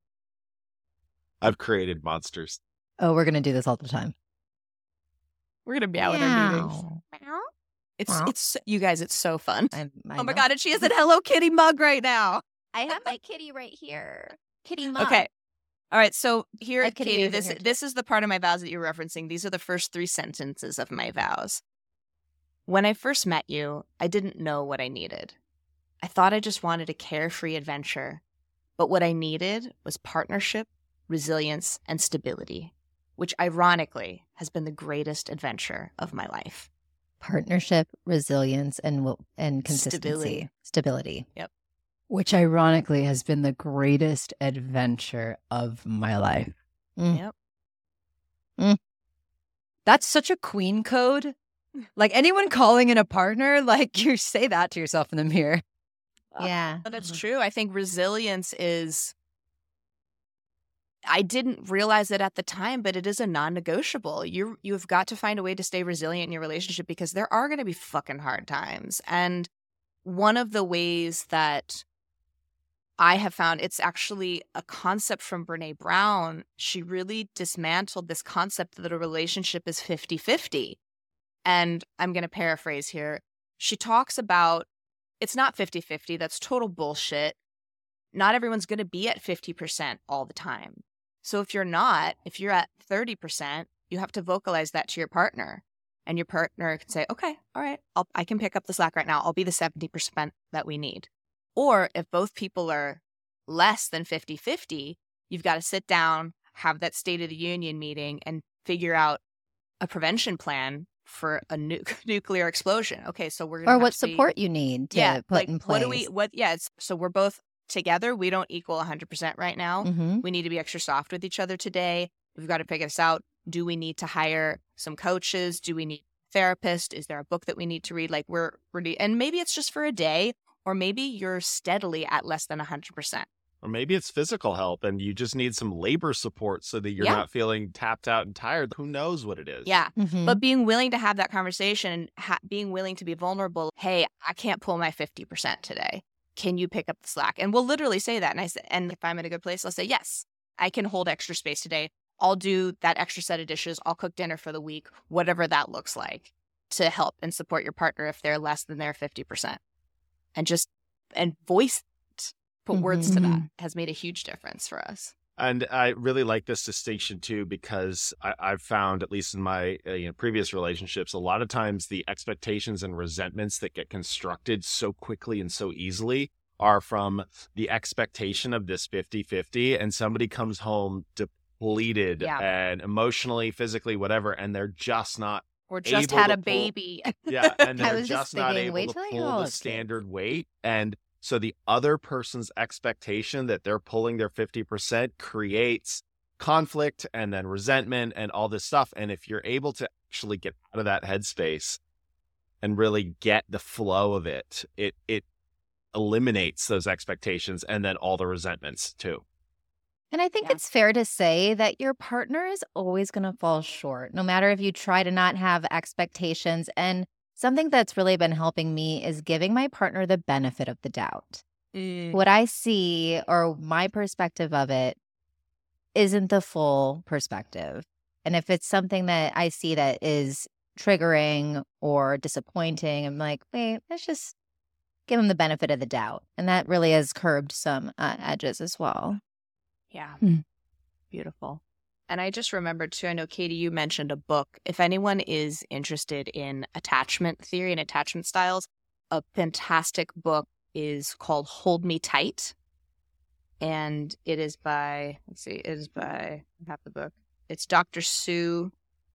Speaker 4: I've created monsters.
Speaker 3: Oh, we're going to do this all the time.
Speaker 1: We're going to meow in our meetings. It's you guys, it's so fun.
Speaker 3: I
Speaker 1: oh my God, and she has a Hello Kitty mug right now.
Speaker 3: I have my kitty right here. Kitty mug.
Speaker 1: Okay. All right, so here, Katie,
Speaker 3: this
Speaker 1: is the part of my vows that you're referencing. These are the first 3 sentences of my vows. When I first met you, I didn't know what I needed. I thought I just wanted a carefree adventure, but what I needed was partnership, resilience, and stability, which ironically has been the greatest adventure of my life.
Speaker 3: Partnership, resilience, and consistency. Stability.
Speaker 1: Yep.
Speaker 2: Which ironically has been the greatest adventure of my life.
Speaker 1: Yep.
Speaker 2: That's such a queen code. Like anyone calling in a partner, like you say that to yourself in the mirror.
Speaker 3: Yeah.
Speaker 1: But it's true. I think resilience is, I didn't realize it at the time, but it is a non-negotiable. You've got to find a way to stay resilient in your relationship because there are going to be fucking hard times. And one of the ways that I have found, it's actually a concept from Brene Brown. She really dismantled this concept that a relationship is 50-50. And I'm going to paraphrase here. She talks about it's not 50-50. That's total bullshit. Not everyone's going to be at 50% all the time. So if you're at 30%, you have to vocalize that to your partner. And your partner can say, okay, all right, I can pick up the slack right now. I'll be the 70% that we need. Or if both people are less than 50-50, you've got to sit down, have that State of the Union meeting, and figure out a prevention plan for a nuclear explosion. Okay, so we're going to
Speaker 3: what support you need to put in place.
Speaker 1: So we're both together. We don't equal 100% right now.
Speaker 3: Mm-hmm.
Speaker 1: We need to be extra soft with each other today. We've got to figure this out. Do we need to hire some coaches? Do we need a therapist? Is there a book that we need to read? Like and maybe it's just for a day, or maybe you're steadily at less than 100%.
Speaker 4: Or maybe it's physical help and you just need some labor support so that you're not feeling tapped out and tired. Who knows what it is?
Speaker 1: Yeah.
Speaker 3: Mm-hmm.
Speaker 1: But being willing to have that conversation and being willing to be vulnerable. Hey, I can't pull my 50% today. Can you pick up the slack? And we'll literally say that. And if I'm in a good place, I'll say, yes, I can hold extra space today. I'll do that extra set of dishes. I'll cook dinner for the week, whatever that looks like, to help and support your partner if they're less than their 50%. And voice it, put words to that has made a huge difference for us.
Speaker 4: And I really like this distinction too, because I've found, at least in my previous relationships, a lot of times the expectations and resentments that get constructed so quickly and so easily are from the expectation of this 50-50, and somebody comes home depleted and emotionally, physically, whatever, and they're just not
Speaker 1: or just had a baby.
Speaker 4: And they're just not able to pull the standard weight. And so the other person's expectation that they're pulling their 50% creates conflict and then resentment and all this stuff. And if you're able to actually get out of that headspace and really get the flow of it, it eliminates those expectations and then all the resentments too.
Speaker 3: And I think it's fair to say that your partner is always going to fall short, no matter if you try to not have expectations. And something that's really been helping me is giving my partner the benefit of the doubt. What I see, or my perspective of it, isn't the full perspective. And if it's something that I see that is triggering or disappointing, I'm like, wait, let's just give him the benefit of the doubt. And that really has curbed some edges as well.
Speaker 1: Yeah. Beautiful. And I just remembered too, I know, Katie, you mentioned a book. If anyone is interested in attachment theory and attachment styles, a fantastic book is called Hold Me Tight. And it is by, I have the book. It's Dr. Sue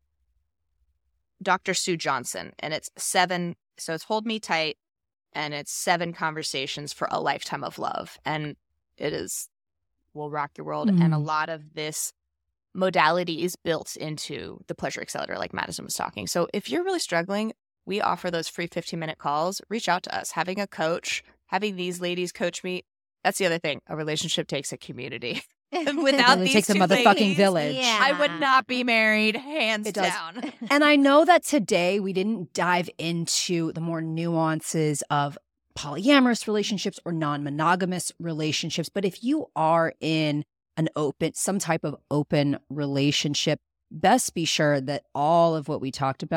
Speaker 1: Johnson. And it's 7, so it's Hold Me Tight, and it's 7 conversations for a lifetime of love. And it will rock your world. And a lot of this modality is built into the Pleasure Accelerator, like Madison was talking. So if you're really struggling, we offer those free 15-minute calls. Reach out to us. Having a coach, having these ladies coach me, that's the other thing. A relationship takes a community. Without these
Speaker 2: takes a motherfucking
Speaker 1: ladies,
Speaker 2: village.
Speaker 1: I would not be married, hands down.
Speaker 2: And I know that today we didn't dive into the more nuances of polyamorous relationships or non-monogamous relationships. But if you are in some type of open relationship, best be sure that all of what we talked about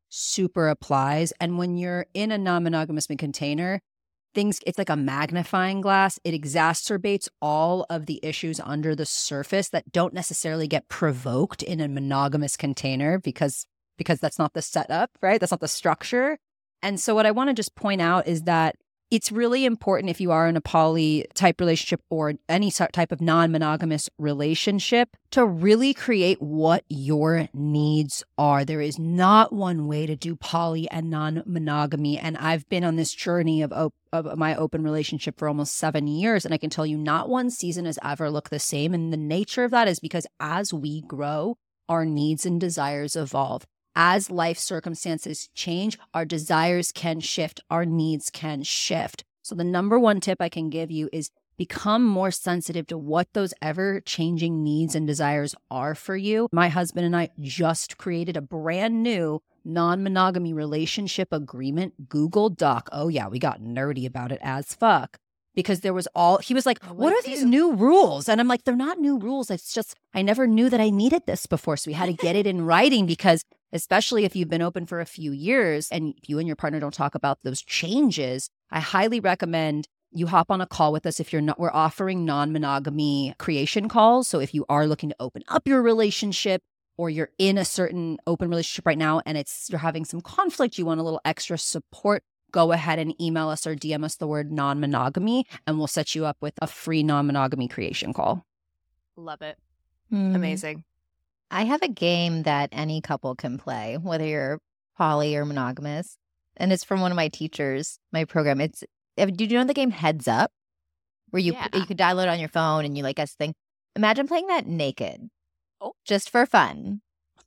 Speaker 2: super applies. And when you're in a non-monogamous container, it's like a magnifying glass. It exacerbates all of the issues under the surface that don't necessarily get provoked in a monogamous container because that's not the setup, right? That's not the structure. And so what I want to just point out is that it's really important if you are in a poly type relationship or any type of non-monogamous relationship to really create what your needs are. There is not one way to do poly and non-monogamy. And I've been on this journey of my open relationship for almost 7 years. And I can tell you not one season has ever looked the same. And the nature of that is because as we grow, our needs and desires evolve. As life circumstances change, our desires can shift, our needs can shift. So the number one tip I can give you is become more sensitive to what those ever-changing needs and desires are for you. My husband and I just created a brand new non-monogamy relationship agreement Google Doc. Oh yeah, we got nerdy about it as fuck. Because he was like, what are these new rules? And I'm like, they're not new rules. It's just, I never knew that I needed this before. So we had to get it in writing because especially if you've been open for a few years and you and your partner don't talk about those changes, I highly recommend you hop on a call with us. We're offering non-monogamy creation calls. So if you are looking to open up your relationship or you're in a certain open relationship right now and you're having some conflict, you want a little extra support, go ahead and email us or DM us the word non-monogamy and we'll set you up with a free non-monogamy creation call.
Speaker 1: Love it. Amazing.
Speaker 3: I have a game that any couple can play, whether you're poly or monogamous. And it's from one of my teachers, my program. Do you know the game Heads Up? Where you could download on your phone and you like guess thing. Imagine playing that naked. Oh. Just for fun.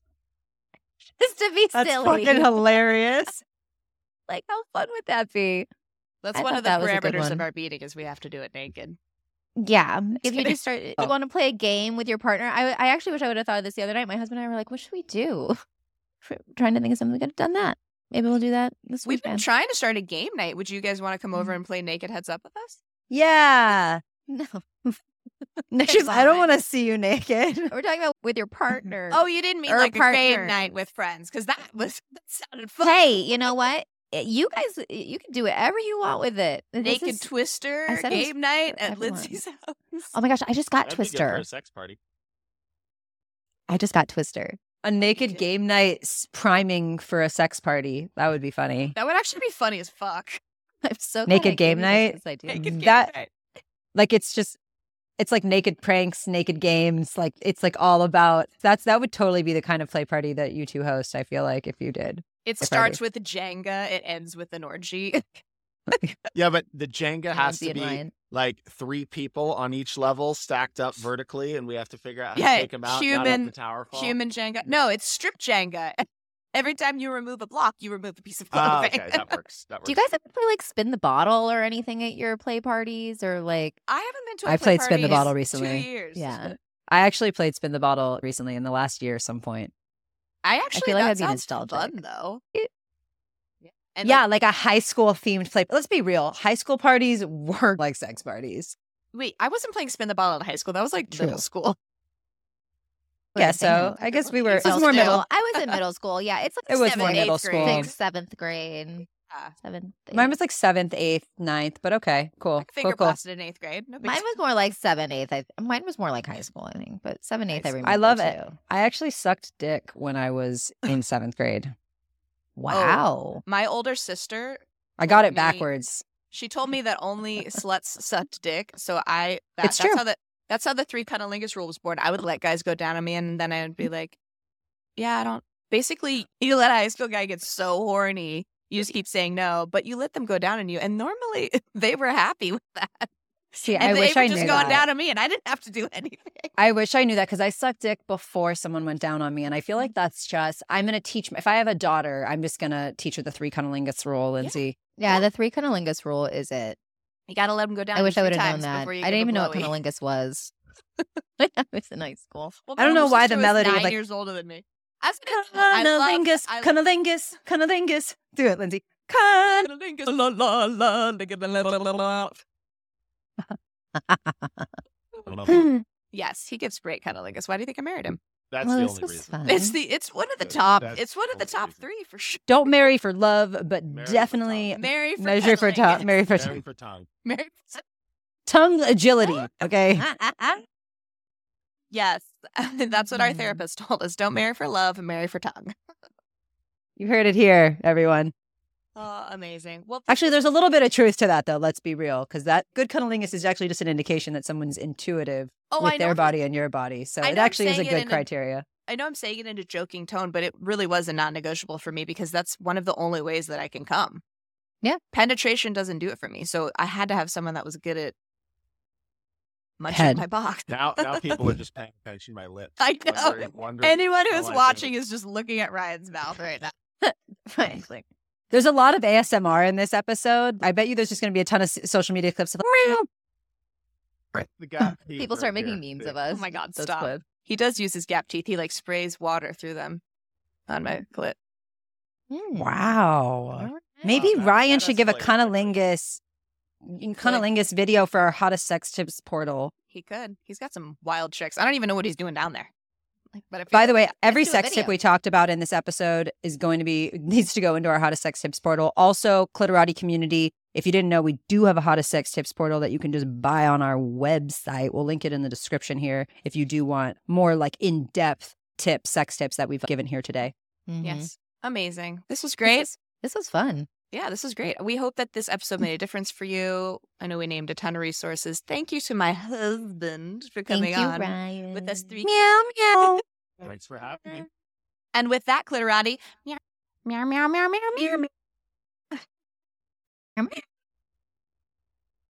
Speaker 3: Just to be silly.
Speaker 2: That's fucking hilarious.
Speaker 3: Like, how fun would that be?
Speaker 1: That's one of the parameters of our meeting is we have to do it naked.
Speaker 3: Yeah. If you just you want to play a game with your partner, I actually wish I would have thought of this the other night. My husband and I were like, what should we do? We're trying to think of something. We could have done that. Maybe we'll do that this
Speaker 1: We've
Speaker 3: weekend.
Speaker 1: been trying to start a game night. Would you guys want to come over and play Naked Heads Up with us?
Speaker 2: Yeah.
Speaker 3: No.
Speaker 2: I don't want to see you naked.
Speaker 3: We're talking about with your partner.
Speaker 1: Oh, you didn't mean like a game night with friends because that sounded fun.
Speaker 3: Hey, you know what? You guys, you can do whatever you want with it.
Speaker 1: Naked Twister game night at Lindsay's house.
Speaker 3: Oh my gosh, I just got
Speaker 4: That'd
Speaker 3: Twister.
Speaker 4: Be good for a sex party.
Speaker 3: I just got Twister.
Speaker 2: A naked game night priming for a sex party. That would be funny.
Speaker 1: That would actually be funny as fuck.
Speaker 3: I'm so
Speaker 2: naked game night.
Speaker 1: Naked game night.
Speaker 2: Like it's like naked pranks, naked games. Like it's like all about that would totally be the kind of play party that you two host. I feel like if you did.
Speaker 1: It starts with Jenga. It ends with an orgy.
Speaker 4: Yeah, but the Jenga has to be like 3 people on each level stacked up vertically, and we have to figure out how to take them out. Not let the tower fall.
Speaker 1: Human Jenga. No, it's strip Jenga. Every time you remove a block, you remove a piece of clothing.
Speaker 4: Okay, that works.
Speaker 3: Do you guys ever play like spin the bottle or anything at your play parties or like?
Speaker 1: I haven't been to.
Speaker 2: I played spin the bottle recently.
Speaker 1: 2 years.
Speaker 3: Yeah,
Speaker 2: I actually played spin the bottle recently in the last year at some point.
Speaker 3: I feel like that'd be
Speaker 1: nostalgic. Fun though.
Speaker 2: And like a high school themed play. Let's be real. High school parties were like sex parties.
Speaker 1: Wait, I wasn't playing spin the bottle in high school. That was like middle school.
Speaker 2: Yeah, so I guess we were. It was more middle.
Speaker 3: I was in middle school. Yeah, it's like
Speaker 2: it was more middle school.
Speaker 3: Like 7th grade. 7th.
Speaker 2: Mine was like 7th, 8th, 9th, but okay, cool.
Speaker 1: Finger blasted in 8th grade.
Speaker 3: Mine was more like 7th, 8th. Mine was more like high school, I think, but 7th, 8th. I remember.
Speaker 2: I love it. I actually sucked dick when I was in 7th grade.
Speaker 3: Wow.
Speaker 1: Oh, my older sister.
Speaker 2: I got it backwards.
Speaker 1: She told me that only sluts sucked dick. So
Speaker 2: it's true.
Speaker 1: That's how the 3 cunnilingus rule was born. I would let guys go down on me, and then I would be like, yeah, I don't. Basically, you let a high school guy get so horny, you just keep saying no, but you let them go down on you. And normally they were happy with that.
Speaker 2: See,
Speaker 1: and
Speaker 2: I wish I knew that.
Speaker 1: They were just going down on me, and I didn't have to do anything.
Speaker 2: I wish I knew that because I sucked dick before someone went down on me. And I feel like that's just, I'm going to teach, if I have a daughter, I'm just going to teach her the 3 cunnilingus rule, Lindsay.
Speaker 3: Yeah, the 3 cunnilingus rule is it.
Speaker 1: You got to let them go down.
Speaker 3: I wish I would have known that. I didn't even know what cunnilingus was. I was in high school.
Speaker 1: Well,
Speaker 2: I don't know why the melody
Speaker 1: was
Speaker 2: of
Speaker 1: 9 years older than me.
Speaker 2: Cunnilingus, cunnilingus, cunnilingus. Do it, Lindsay. Cunnilingus.
Speaker 1: Yes, he gives great cunnilingus. Why do you think I married him?
Speaker 4: That's the only reason.
Speaker 3: Fun.
Speaker 1: It's one of the top. It's one of the top three for sure.
Speaker 2: Don't marry for love, but
Speaker 4: Marry
Speaker 2: definitely
Speaker 1: Marry for
Speaker 2: measure for tongue. Marry for
Speaker 4: Marry for tongue.
Speaker 1: Marry
Speaker 2: tongue agility. Okay.
Speaker 1: Yes, that's what our therapist told us. Don't marry for love, marry for tongue.
Speaker 2: You heard it here, everyone.
Speaker 1: Oh, amazing. Well,
Speaker 2: actually, there's a little bit of truth to that, though. Let's be real, because that good cunnilingus is actually just an indication that someone's intuitive with their body and your body. So it actually is a good criteria.
Speaker 1: I know I'm saying it in a joking tone, but it really was a non-negotiable for me because that's one of the only ways that I can come.
Speaker 3: Yeah.
Speaker 1: Penetration doesn't do it for me. So I had to have someone that was good at munching my box.
Speaker 4: Now people are just paying attention to my lips.
Speaker 1: I know. Anyone who's watching is just looking at Ryan's mouth right now.
Speaker 3: Right.
Speaker 2: There's a lot of ASMR in this episode. I bet you there's just going to be a ton of social media clips of
Speaker 3: people start making memes of us.
Speaker 1: Oh my God, stop. Clips. He does use his gap teeth. He like sprays water through them on my clit.
Speaker 2: Wow. Maybe Ryan should give a cunnilingus video for our hottest sex tips portal.
Speaker 1: He could. He's got some wild tricks. I don't even know what he's doing down there. But
Speaker 2: by the way, every sex tip we talked about in this episode needs to go into our hottest sex tips portal. Also, Clitorati community. If you didn't know, we do have a hottest sex tips portal that you can just buy on our website. We'll link it in the description here if you do want more like in-depth sex tips that we've given here today.
Speaker 1: Mm-hmm. Yes. Amazing. This was great.
Speaker 3: This was fun.
Speaker 1: Yeah, this was great. We hope that this episode made a difference for you. I know we named a ton of resources. Thank you to my husband for coming on
Speaker 3: Ryan.
Speaker 1: with us 3.
Speaker 3: Meow, meow.
Speaker 4: Thanks for having me.
Speaker 1: And with that, Clitorati, meow, meow, meow, meow, meow, meow, meow.